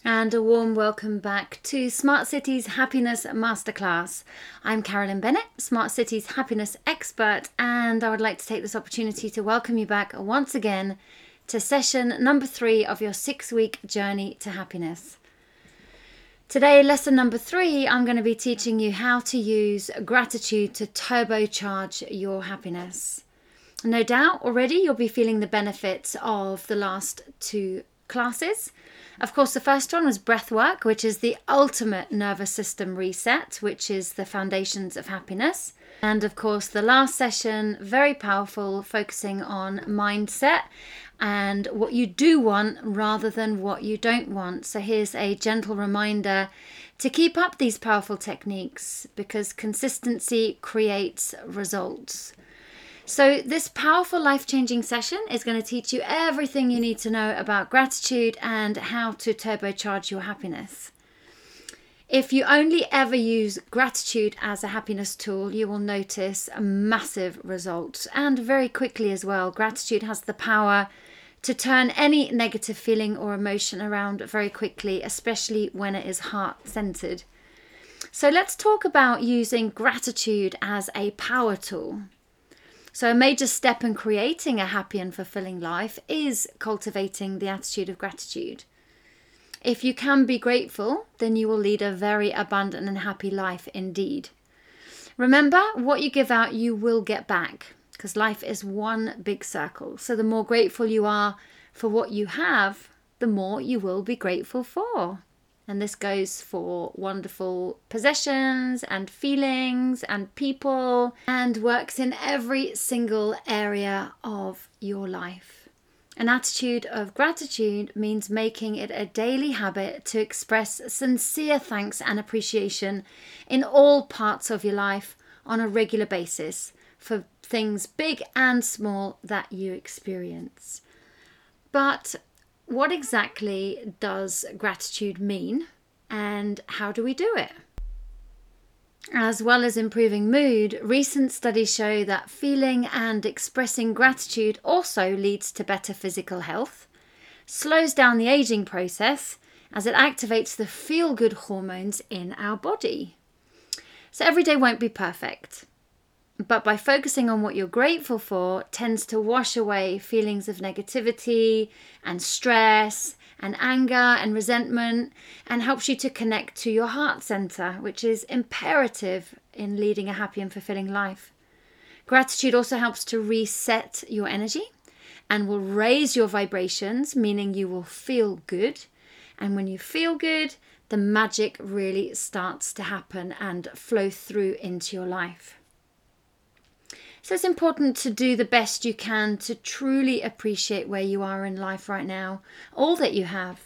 And a warm welcome back to Smart Cities Happiness Masterclass. I'm Carolyn Bennett, Smart Cities Happiness Expert, and I would like to take this opportunity to welcome you back once again to session number 3 of your 6-week journey to happiness. Today, lesson number 3, I'm going to be teaching you how to use gratitude to turbocharge your happiness. No doubt already you'll be feeling the benefits of the last 2 classes. Of course, the first one was breath work, which is the ultimate nervous system reset, which is the foundations of happiness. And of course, the last session, very powerful, focusing on mindset and what you do want rather than what you don't want. So here's a gentle reminder to keep up these powerful techniques because consistency creates results. So this powerful life-changing session is going to teach you everything you need to know about gratitude and how to turbocharge your happiness. If you only ever use gratitude as a happiness tool, you will notice massive results, and very quickly as well. Gratitude has the power to turn any negative feeling or emotion around very quickly, especially when it is heart-centered. So let's talk about using gratitude as a power tool. So a major step in creating a happy and fulfilling life is cultivating the attitude of gratitude. If you can be grateful, then you will lead a very abundant and happy life indeed. Remember, what you give out, you will get back, because life is one big circle. So the more grateful you are for what you have, the more you will be grateful for. And this goes for wonderful possessions and feelings and people, and works in every single area of your life. An attitude of gratitude means making it a daily habit to express sincere thanks and appreciation in all parts of your life on a regular basis for things big and small that you experience. But what exactly does gratitude mean, and how do we do it? As well as improving mood, recent studies show that feeling and expressing gratitude also leads to better physical health, slows down the aging process as it activates the feel-good hormones in our body. So every day won't be perfect, but by focusing on what you're grateful for tends to wash away feelings of negativity and stress and anger and resentment, and helps you to connect to your heart center, which is imperative in leading a happy and fulfilling life. Gratitude also helps to reset your energy and will raise your vibrations, meaning you will feel good. And when you feel good, the magic really starts to happen and flow through into your life. So it's important to do the best you can to truly appreciate where you are in life right now, all that you have.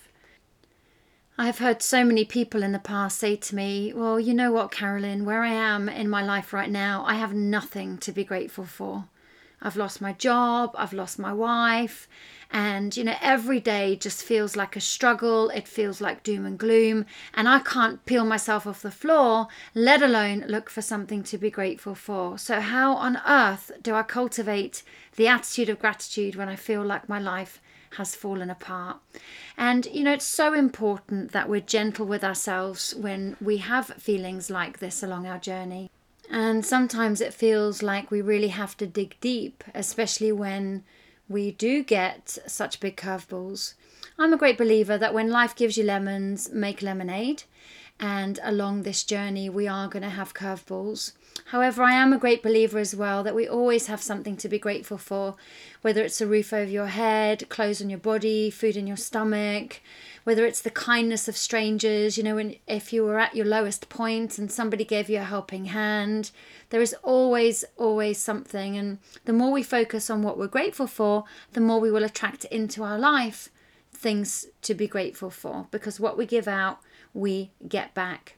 I've heard so many people in the past say to me, well, you know what, Carolyn, where I am in my life right now, I have nothing to be grateful for. I've lost my job, I've lost my wife, and every day just feels like a struggle. It feels like doom and gloom, and I can't peel myself off the floor, let alone look for something to be grateful for. So how on earth do I cultivate the attitude of gratitude when I feel like my life has fallen apart? And it's so important that we're gentle with ourselves when we have feelings like this along our journey. And sometimes it feels like we really have to dig deep, especially when we do get such big curveballs. I'm a great believer that when life gives you lemons, make lemonade. And along this journey, we are going to have curveballs. However, I am a great believer as well that we always have something to be grateful for, whether it's a roof over your head, clothes on your body, food in your stomach, whether it's the kindness of strangers, if you were at your lowest point and somebody gave you a helping hand, there is always something. And the more we focus on what we're grateful for, the more we will attract into our life things to be grateful for, because what we give out, we get back.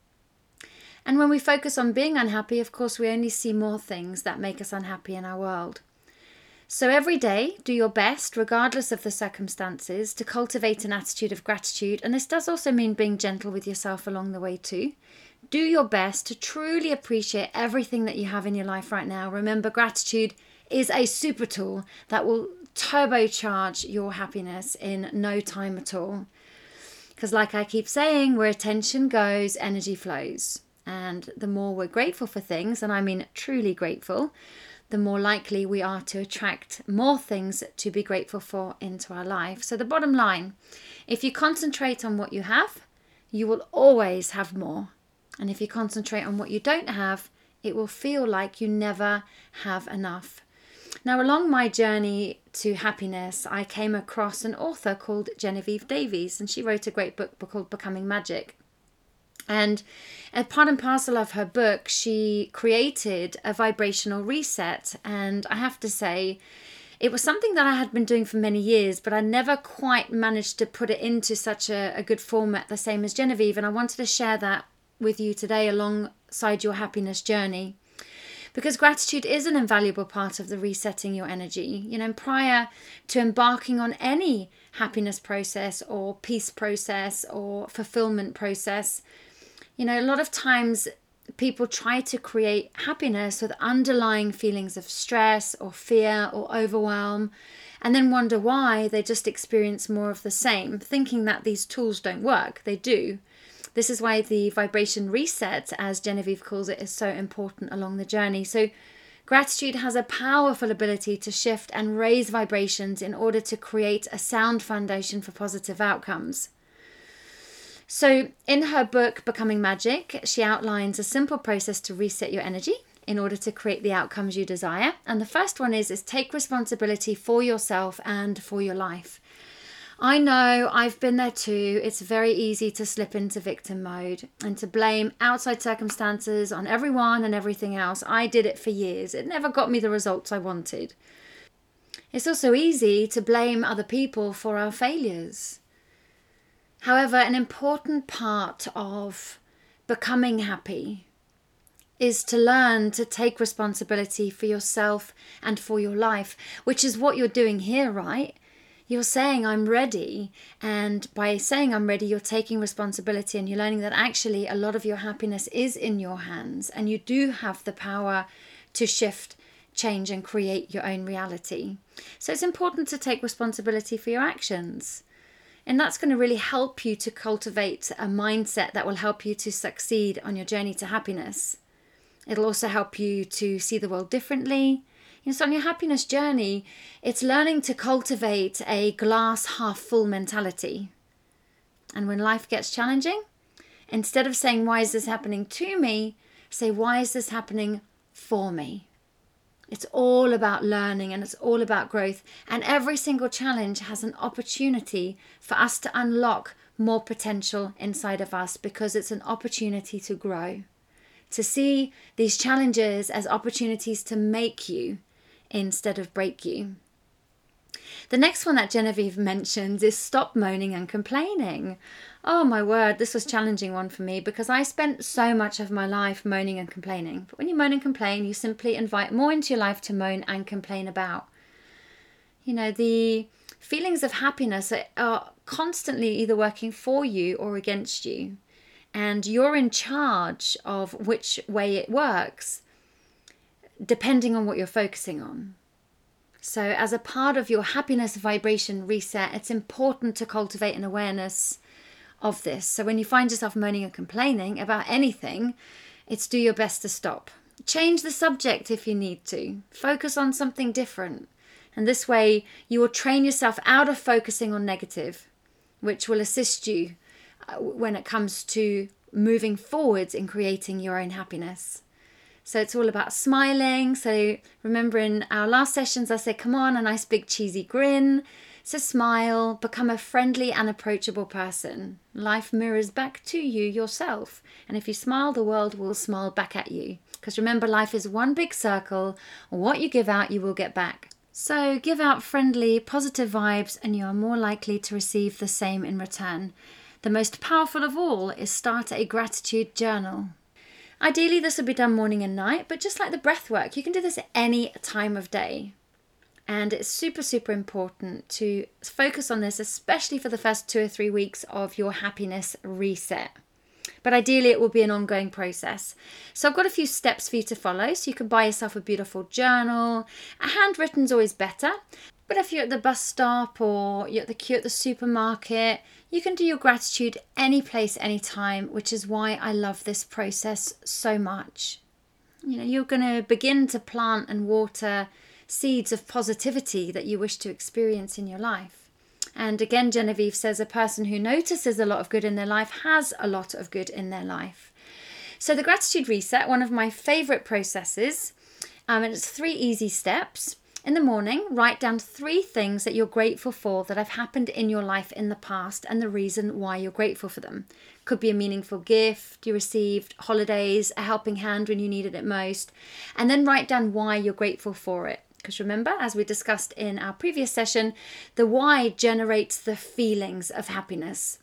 And when we focus on being unhappy, of course, we only see more things that make us unhappy in our world. So every day, do your best, regardless of the circumstances, to cultivate an attitude of gratitude. And this does also mean being gentle with yourself along the way too. Do your best to truly appreciate everything that you have in your life right now. Remember, gratitude is a super tool that will turbocharge your happiness in no time at all. Because like I keep saying, where attention goes, energy flows. And the more we're grateful for things, and I mean truly grateful, the more likely we are to attract more things to be grateful for into our life. So the bottom line, if you concentrate on what you have, you will always have more. And if you concentrate on what you don't have, it will feel like you never have enough. Now, along my journey to happiness, I came across an author called Genevieve Davies, and she wrote a great book called Becoming Magic. And as part and parcel of her book, she created a vibrational reset. And I have to say, it was something that I had been doing for many years, but I never quite managed to put it into such a good format, the same as Genevieve. And I wanted to share that with you today alongside your happiness journey. Because gratitude is an invaluable part of the resetting your energy. And prior to embarking on any happiness process or peace process or fulfillment process, a lot of times people try to create happiness with underlying feelings of stress or fear or overwhelm, and then wonder why they just experience more of the same, thinking that these tools don't work. They do. This is why the vibration reset, as Genevieve calls it, is so important along the journey. So gratitude has a powerful ability to shift and raise vibrations in order to create a sound foundation for positive outcomes. So in her book, Becoming Magic, she outlines a simple process to reset your energy in order to create the outcomes you desire. And the first one is take responsibility for yourself and for your life. I know, I've been there too. It's very easy to slip into victim mode and to blame outside circumstances on everyone and everything else. I did it for years. It never got me the results I wanted. It's also easy to blame other people for our failures. However, an important part of becoming happy is to learn to take responsibility for yourself and for your life, which is what you're doing here, right? You're saying, I'm ready. And by saying I'm ready, you're taking responsibility and you're learning that actually a lot of your happiness is in your hands and you do have the power to shift, change and create your own reality. So it's important to take responsibility for your actions. And that's going to really help you to cultivate a mindset that will help you to succeed on your journey to happiness. It'll also help you to see the world differently. So on your happiness journey, it's learning to cultivate a glass half full mentality. And when life gets challenging, instead of saying, why is this happening to me? Say, why is this happening for me? It's all about learning and it's all about growth. And every single challenge has an opportunity for us to unlock more potential inside of us because it's an opportunity to grow. To see these challenges as opportunities to make you instead of break you. The next one that Genevieve mentions is stop moaning and complaining. Oh my word, this was a challenging one for me because I spent so much of my life moaning and complaining. But when you moan and complain, you simply invite more into your life to moan and complain about. The feelings of happiness are constantly either working for you or against you. And you're in charge of which way it works, depending on what you're focusing on. So as a part of your happiness vibration reset, it's important to cultivate an awareness of this. So when you find yourself moaning and complaining about anything, it's do your best to stop. Change the subject if you need to. Focus on something different. And this way you will train yourself out of focusing on negative, which will assist you when it comes to moving forwards in creating your own happiness. So it's all about smiling. So remember in our last sessions, I said, come on, a nice big cheesy grin. So smile, become a friendly and approachable person. Life mirrors back to you yourself. And if you smile, the world will smile back at you. Because remember, life is one big circle. What you give out, you will get back. So give out friendly, positive vibes, and you are more likely to receive the same in return. The most powerful of all is start a gratitude journal. Ideally, this would be done morning and night, but just like the breath work, you can do this at any time of day. And it's super, super important to focus on this, especially for the first 2 or 3 weeks of your happiness reset. But ideally, it will be an ongoing process. So I've got a few steps for you to follow. So you can buy yourself a beautiful journal. A handwritten is always better. But if you're at the bus stop or you're at the queue at the supermarket, you can do your gratitude any place, anytime, which is why I love this process so much. You're going to begin to plant and water seeds of positivity that you wish to experience in your life. And again, Genevieve says a person who notices a lot of good in their life has a lot of good in their life. So the gratitude reset, one of my favorite processes, and it's 3 easy steps. In the morning, write down 3 things that you're grateful for that have happened in your life in the past and the reason why you're grateful for them. Could be a meaningful gift you received, holidays, a helping hand when you needed it most, and then write down why you're grateful for it. Because remember, as we discussed in our previous session, the why generates the feelings of happiness.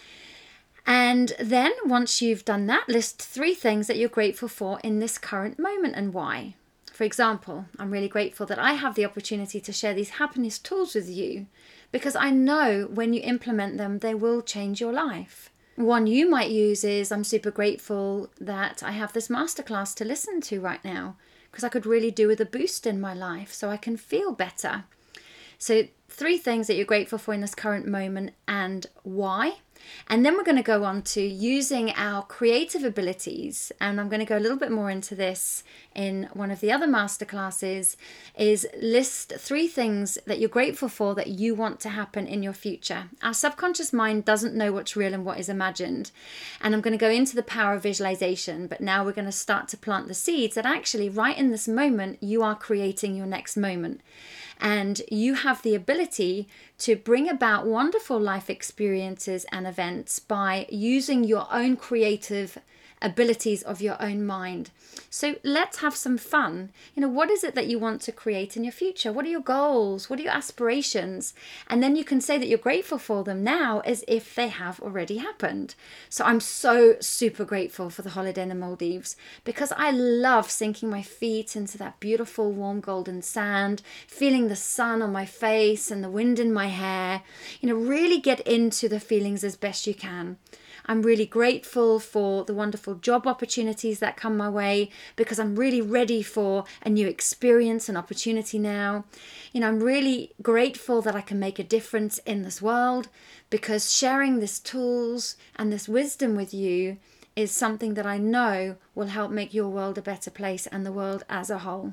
And then once you've done that, list 3 things that you're grateful for in this current moment and why. For example, I'm really grateful that I have the opportunity to share these happiness tools with you because I know when you implement them, they will change your life. One you might use is, I'm super grateful that I have this masterclass to listen to right now because I could really do with a boost in my life so I can feel better. So 3 things that you're grateful for in this current moment and why. And then we're going to go on to using our creative abilities, and I'm going to go a little bit more into this in one of the other masterclasses, is list 3 things that you're grateful for that you want to happen in your future. Our subconscious mind doesn't know what's real and what is imagined, and I'm going to go into the power of visualization, but now we're going to start to plant the seeds that actually right in this moment you are creating your next moment. And you have the ability to bring about wonderful life experiences and events by using your own creative abilities of your own mind. So let's have some fun. What is it that you want to create in your future? What are your goals? What are your aspirations? And then you can say that you're grateful for them now as if they have already happened. So I'm so super grateful for the holiday in the Maldives because I love sinking my feet into that beautiful warm golden sand, feeling the sun on my face and the wind in my hair. Really get into the feelings as best you can. I'm really grateful for the wonderful job opportunities that come my way because I'm really ready for a new experience and opportunity now. I'm really grateful that I can make a difference in this world because sharing these tools and this wisdom with you is something that I know will help make your world a better place and the world as a whole.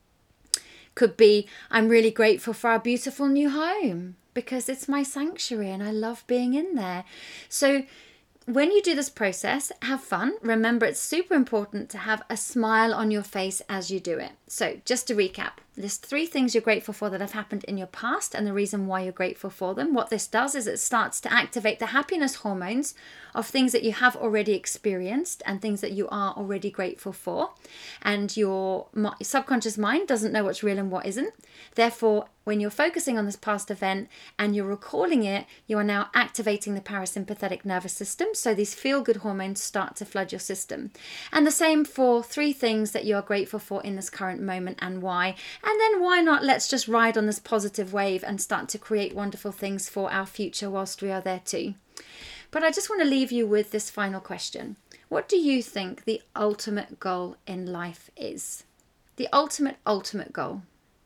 Could be, I'm really grateful for our beautiful new home because it's my sanctuary and I love being in there. So when you do this process, have fun. Remember, it's super important to have a smile on your face as you do it. So just to recap, list 3 things you're grateful for that have happened in your past and the reason why you're grateful for them. What this does is it starts to activate the happiness hormones of things that you have already experienced and things that you are already grateful for. And your subconscious mind doesn't know what's real and what isn't. Therefore, when you're focusing on this past event and you're recalling it, you are now activating the parasympathetic nervous system. So these feel-good hormones start to flood your system. And the same for 3 things that you are grateful for in this current moment and why. And then why not let's just ride on this positive wave and start to create wonderful things for our future whilst we are there too. But I just want to leave you with this final question. What do you think the ultimate goal in life is? The ultimate goal.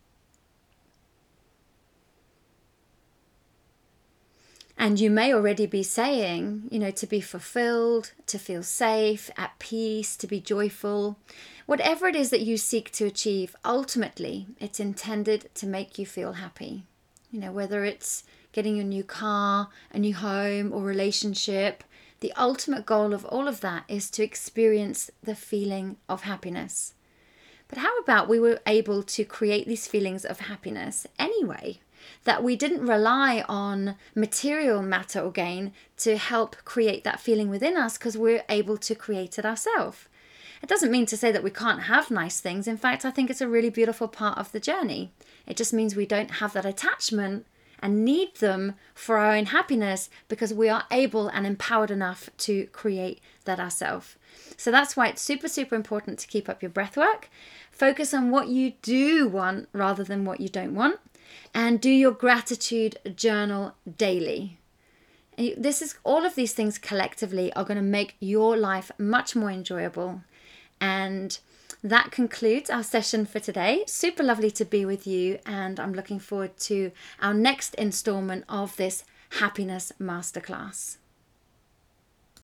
And you may already be saying, to be fulfilled, to feel safe, at peace, to be joyful. Whatever it is that you seek to achieve, ultimately, it's intended to make you feel happy. Whether it's getting your new car, a new home, or relationship, the ultimate goal of all of that is to experience the feeling of happiness. But how about we were able to create these feelings of happiness anyway? That we didn't rely on material matter or gain to help create that feeling within us because we're able to create it ourselves. It doesn't mean to say that we can't have nice things. In fact, I think it's a really beautiful part of the journey. It just means we don't have that attachment and need them for our own happiness because we are able and empowered enough to create that ourselves. So that's why it's super, super important to keep up your breath work. Focus on what you do want rather than what you don't want. And do your gratitude journal daily. And all of these things collectively are going to make your life much more enjoyable. And That concludes our session for today. Super lovely to be with you, and I'm looking forward to our next installment of this happiness masterclass.